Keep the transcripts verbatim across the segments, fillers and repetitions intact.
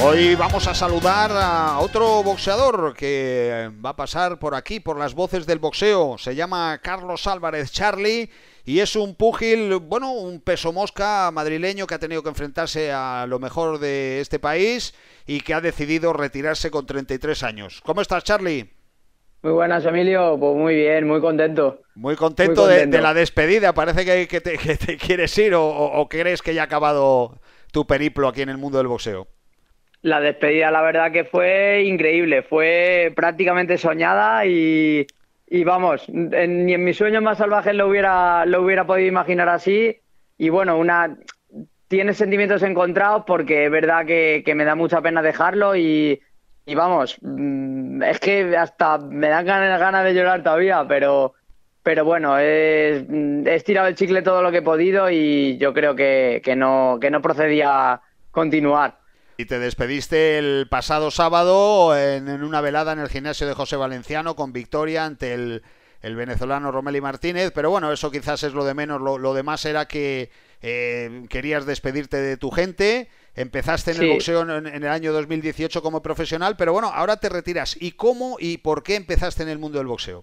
Hoy vamos a saludar a otro boxeador que va a pasar por aquí, por las voces del boxeo. Se llama Carlos Álvarez Charly y es un púgil, bueno, un peso mosca madrileño que ha tenido que enfrentarse a lo mejor de este país y que ha decidido retirarse con treinta y tres años. ¿Cómo estás, Charly? Muy buenas, Emilio. Pues muy bien, muy contento. Muy Muy contento de, de contento. la despedida. Parece que, que, te, que te quieres ir o, o, o crees que ya ha acabado tu periplo aquí en el mundo del boxeo. La despedida, la verdad que fue increíble. Fue prácticamente soñada y, y vamos, en- ni en mis sueños más salvajes lo hubiera, lo hubiera podido imaginar así. Y bueno, una tiene sentimientos encontrados porque es verdad que, que me da mucha pena dejarlo y, y vamos, mm, es que hasta me dan ganas, ganas de llorar todavía, pero, pero bueno, es- mm, he estirado el chicle todo lo que he podido y yo creo que, que no, que no procedía continuar. Y te despediste el pasado sábado en, en una velada en el gimnasio de José Valenciano con victoria ante el, el venezolano Romeli Martínez, pero bueno, eso quizás es lo de menos, lo, lo demás era que eh, querías despedirte de tu gente, empezaste en el Sí, boxeo en, en el año dos mil dieciocho como profesional, pero bueno, ahora te retiras. ¿Y cómo y por qué empezaste en el mundo del boxeo?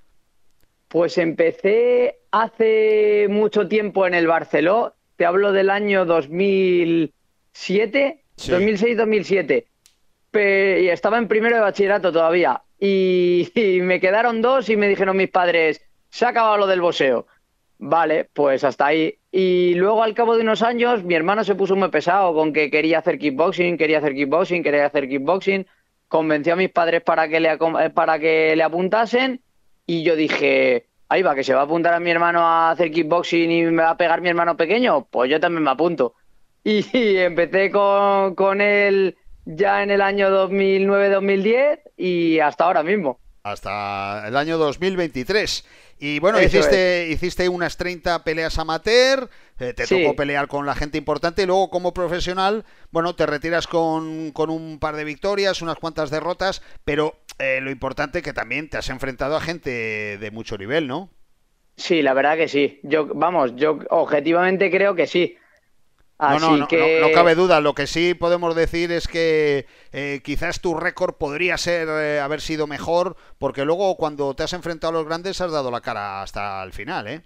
pues empecé hace mucho tiempo en el Barceló, te hablo del año dos mil siete, Sí. dos mil seis, dos mil siete. Pe- y estaba en primero de bachillerato todavía. Y, y me quedaron dos y me dijeron mis padres, se ha acabado lo del boxeo. Vale, pues hasta ahí. Y luego al cabo de unos años mi hermano se puso muy pesado con que quería hacer kickboxing, quería hacer kickboxing, quería hacer kickboxing. Convenció a mis padres para que le, acom- eh, para que le apuntasen y yo dije, ahí va, que se va a apuntar a mi hermano a hacer kickboxing y me va a pegar mi hermano pequeño, pues yo también me apunto. Y, y empecé con, con él ya en el año dos mil nueve-dos mil diez y hasta ahora mismo. Hasta el año dos mil veintitrés. Y bueno, Eso es. hiciste, hiciste unas treinta peleas amateur, eh, te tocó Sí, pelear con la gente importante y luego como profesional, bueno, te retiras con, con un par de victorias, unas cuantas derrotas, pero eh, lo importante que también te has enfrentado a gente de mucho nivel, ¿no? sí, la verdad que sí. Yo, vamos, yo objetivamente creo que sí. No, no, Así no, no, no cabe que, duda. Lo que sí podemos decir es que eh, quizás tu récord podría ser eh, haber sido mejor, porque luego cuando te has enfrentado a los grandes has dado la cara hasta el final, ¿eh?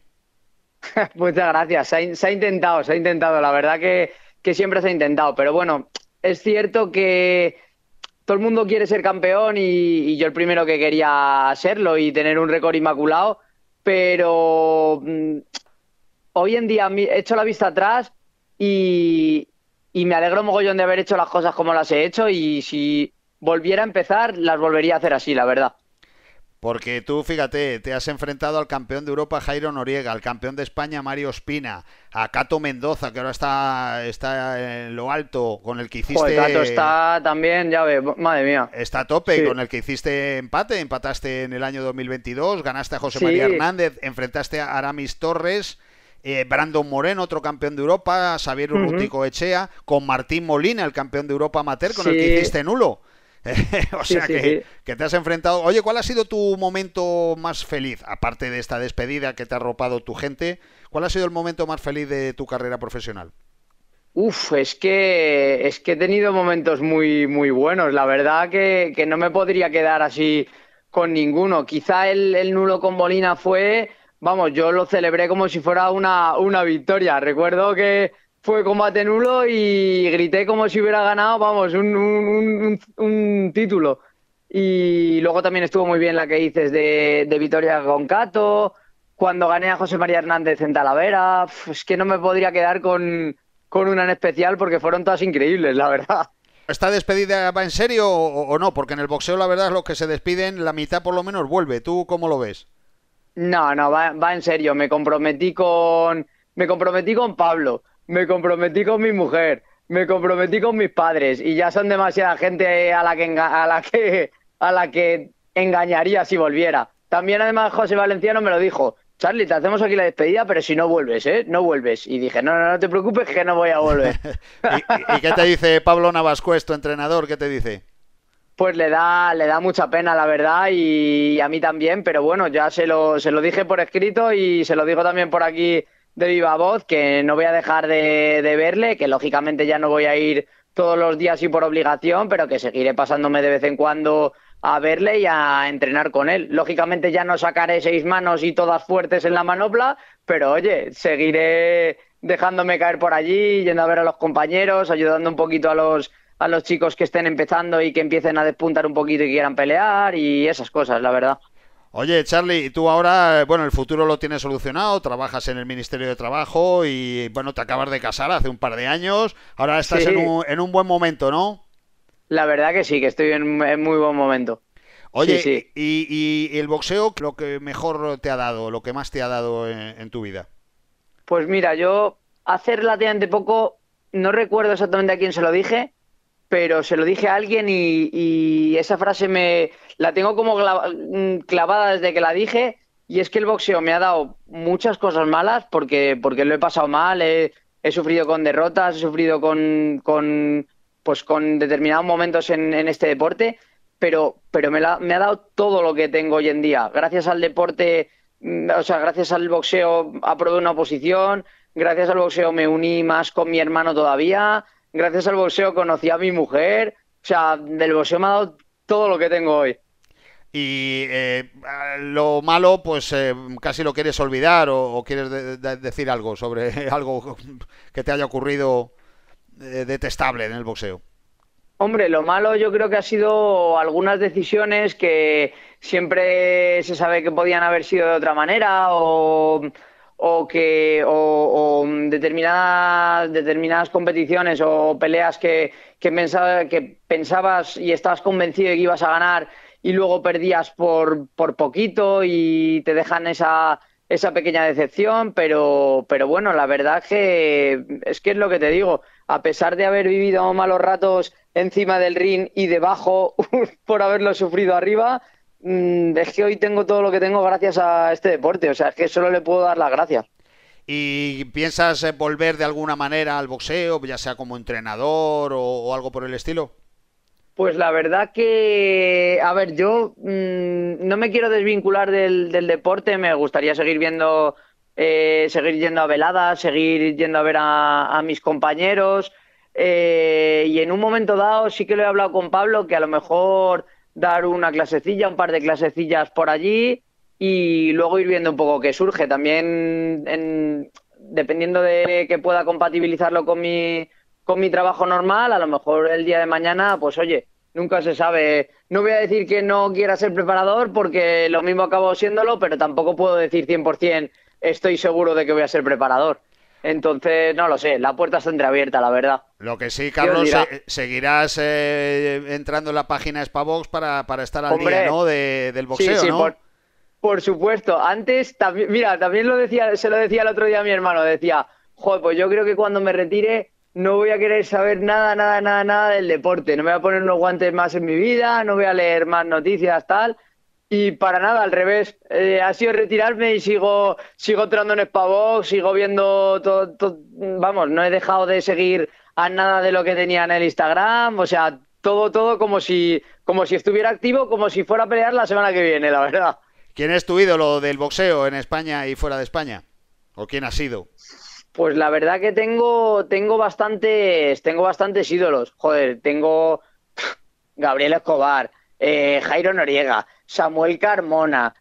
muchas gracias. Se ha, in- se ha intentado, se ha intentado. La verdad que, que siempre se ha intentado. Pero bueno, es cierto que todo el mundo quiere ser campeón y, y yo el primero que quería serlo y tener un récord inmaculado. Pero mm, hoy en día mi- echo la vista atrás y, y me alegro mogollón de haber hecho las cosas como las he hecho y si volviera a empezar, las volvería a hacer así, la verdad. Porque tú, fíjate, te has enfrentado al campeón de Europa Jairo Noriega, al campeón de España Mario Espina, a Cato Mendoza, que ahora está, está en lo alto, con el que Joder, Cato hiciste, está también, ya ves, madre mía. está a tope, Sí, con el que hiciste empate, empataste en el año dos mil veintidós, ganaste a José María sí, Hernández, enfrentaste a Aramis Torres, eh, Brandon Moreno, otro campeón de Europa, Xavier ujú, Urrutico Echea, con Martín Molina, el campeón de Europa amateur, con el que sí, hiciste nulo. O sí, sea sí, que, sí. que te has enfrentado. Oye, ¿cuál ha sido tu momento más feliz? Aparte de esta despedida que te ha arropado tu gente, ¿cuál ha sido el momento más feliz de tu carrera profesional? Uf, es que es que he tenido momentos muy, muy buenos. La verdad que, que no me podría quedar así con ninguno. Quizá el, el nulo con Molina fue, vamos, yo lo celebré como si fuera una, una victoria. Recuerdo que fue combate nulo y grité como si hubiera ganado, vamos, un, un, un, un título. Y luego también estuvo muy bien la que dices de, de Vitoria con Cato, cuando gané a José María Hernández en Talavera. Uf, es que no me podría quedar con con una en especial porque fueron todas increíbles, la verdad. ¿Esta despedida va en serio o, o no? Porque en el boxeo la verdad es lo que se despiden, la mitad por lo menos vuelve. ¿Tú cómo lo ves? No, no, va, va en serio. Me comprometí con, me comprometí con Pablo, me comprometí con mi mujer, me comprometí con mis padres y ya son demasiada gente a la que, enga- a la que, a la que engañaría si volviera. También además José Valenciano me lo dijo. Charlie, te hacemos aquí la despedida, pero si no vuelves, ¿eh? No vuelves. Y dije, no, no, no te preocupes que no voy a volver. ¿Y, y, y qué te dice Pablo Navascués, tu entrenador? ¿Qué te dice? Pues le da, le da mucha pena, la verdad, y a mí también, pero bueno, ya se lo, se lo dije por escrito y se lo digo también por aquí de viva voz, que no voy a dejar de, de verle, que lógicamente ya no voy a ir todos los días y por obligación, pero que seguiré pasándome de vez en cuando a verle y a entrenar con él. Lógicamente ya no sacaré seis manos y todas fuertes en la manopla, pero oye, seguiré dejándome caer por allí, yendo a ver a los compañeros, ayudando un poquito a los, a los chicos que estén empezando y que empiecen a despuntar un poquito y quieran pelear y esas cosas, la verdad. Oye, Charlie, tú ahora, bueno, el futuro lo tienes solucionado, trabajas en el Ministerio de Trabajo y, bueno, te acabas de casar hace un par de años, ahora estás en Sí, un, en un buen momento, ¿no? la verdad que sí, que estoy en, en muy buen momento. Sí, Oye, sí. y, y el boxeo, lo que mejor te ha dado, lo que más te ha dado en, en tu vida. Pues mira, yo hace relativamente poco, no recuerdo exactamente a quién se lo dije, pero se lo dije a alguien y, y esa frase me la tengo como cla- mm, clavada desde que la dije, y es que el boxeo me ha dado muchas cosas malas porque, porque lo he pasado mal, he, he sufrido con derrotas, he sufrido con, con, pues con determinados momentos en, en este deporte, pero, pero me, la- me ha dado todo lo que tengo hoy en día. Gracias al deporte, mm, o sea, gracias al boxeo aprobé una oposición, gracias al boxeo me uní más con mi hermano todavía. Gracias al boxeo conocí a mi mujer. O sea, del boxeo me ha dado todo lo que tengo hoy. Y eh, lo malo, pues eh, casi lo quieres olvidar o, o quieres de- de- decir algo sobre algo que te haya ocurrido eh, detestable en el boxeo. Hombre, lo malo yo creo que ha sido algunas decisiones que siempre se sabe que podían haber sido de otra manera o, o que o, o determinadas, determinadas competiciones o peleas que, que, pensaba- que pensabas y estabas convencido de que ibas a ganar y luego perdías por, por poquito y te dejan esa, esa pequeña decepción, pero, pero bueno, la verdad que es que es lo que te digo, a pesar de haber vivido malos ratos encima del ring y debajo por haberlo sufrido arriba, mmm, es que hoy tengo todo lo que tengo gracias a este deporte. O sea, es que solo le puedo dar las gracias. ¿Y piensas eh, volver de alguna manera al boxeo, ya sea como entrenador o, o algo por el estilo? Pues la verdad que, a ver, yo mmm, no me quiero desvincular del, del deporte, me gustaría seguir viendo, eh, seguir yendo a veladas, seguir yendo a ver a, a mis compañeros, eh, y en un momento dado sí que lo he hablado con Pablo, que a lo mejor dar una clasecilla, un par de clasecillas por allí y luego ir viendo un poco qué surge. También en- dependiendo de que pueda compatibilizarlo con mi con mi trabajo normal, a lo mejor el día de mañana, pues oye, nunca se sabe. No voy a decir que no quiera ser preparador porque lo mismo acabo siéndolo, pero tampoco puedo decir cien por ciento estoy seguro de que voy a ser preparador. Entonces, no lo sé, la puerta está entreabierta, la verdad. Lo que sí, Dios Carlos, dirá, eh, seguirás eh, entrando en la página Spavox para, para estar al día, hombre, ¿no? De, del sí, boxeo, sí, ¿no? por, por supuesto. Antes, también, mira, también lo decía, se lo decía el otro día a mi hermano, decía, joder, pues yo creo que cuando me retire no voy a querer saber nada, nada, nada, nada del deporte. No me voy a poner unos guantes más en mi vida, no voy a leer más noticias, tal. Y para nada, al revés. Eh, ha sido retirarme y sigo, sigo entrando en Spavox, sigo viendo todo, todo- vamos, no he dejado de seguir a nada de lo que tenía en el Instagram. O sea, todo, todo como si, como si estuviera activo, como si fuera a pelear la semana que viene, la verdad. ¿Quién es tu ídolo del boxeo en España y fuera de España? ¿O quién ha sido? Pues la verdad que tengo, tengo bastantes, tengo bastantes ídolos. Joder, tengo Gabriel Escobar, eh, Jairo Noriega, Samuel Carmona,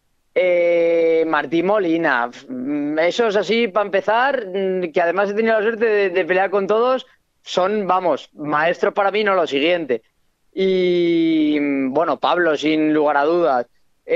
eh, Martín Molina. Mm, Esos así, para empezar, mm, que además he tenido la suerte de, de pelear con todos, son, vamos, maestros para mí, no lo siguiente. Y mm, bueno, Pablo, sin lugar a dudas.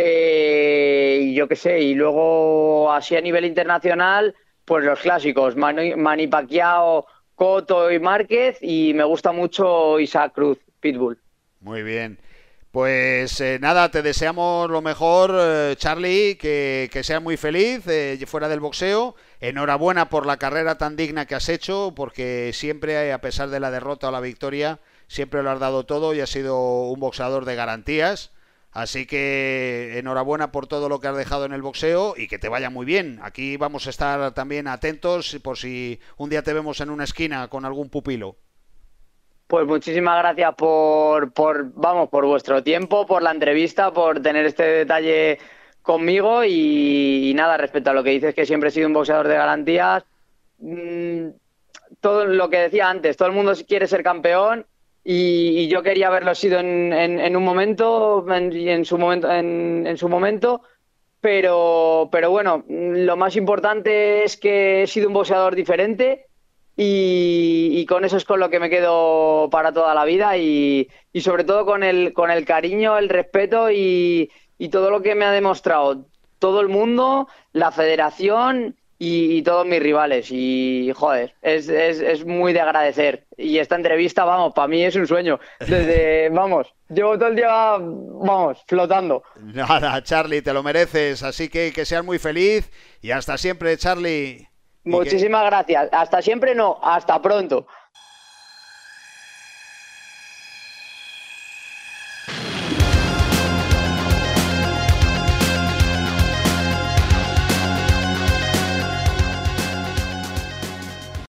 Eh, y yo qué sé, y luego así a nivel internacional, pues los clásicos, Manny, Manny Pacquiao, Cotto y Márquez, y me gusta mucho Isaac Cruz, Pitbull. Muy bien. Pues eh, nada, te deseamos lo mejor, eh, Charlie, que, que seas muy feliz eh, fuera del boxeo. Enhorabuena por la carrera tan digna que has hecho, porque siempre, a pesar de la derrota o la victoria, siempre lo has dado todo y has sido un boxeador de garantías. Así que enhorabuena por todo lo que has dejado en el boxeo y que te vaya muy bien. Aquí vamos a estar también atentos por si un día te vemos en una esquina con algún pupilo. Pues muchísimas gracias por, por, vamos, por vuestro tiempo, por la entrevista, por tener este detalle conmigo y, y nada, respecto a lo que dices que siempre he sido un boxeador de garantías, mmm, todo lo que decía antes, todo el mundo quiere ser campeón y, y yo quería haberlo sido en, en, en un momento, en, y en su momento, en, en su momento, pero, pero bueno, lo más importante es que he sido un boxeador diferente y, y con eso es con lo que me quedo para toda la vida y, y sobre todo con el, con el cariño, el respeto y, y todo lo que me ha demostrado todo el mundo, la federación y, y todos mis rivales. Y joder, es, es, es muy de agradecer. Y esta entrevista, vamos, para mí es un sueño. Desde, vamos, llevo todo el día, vamos, flotando. Nada, Charly, te lo mereces, así que que seas muy feliz y hasta siempre, Charly. Muchísimas que... gracias. Hasta siempre no, hasta pronto.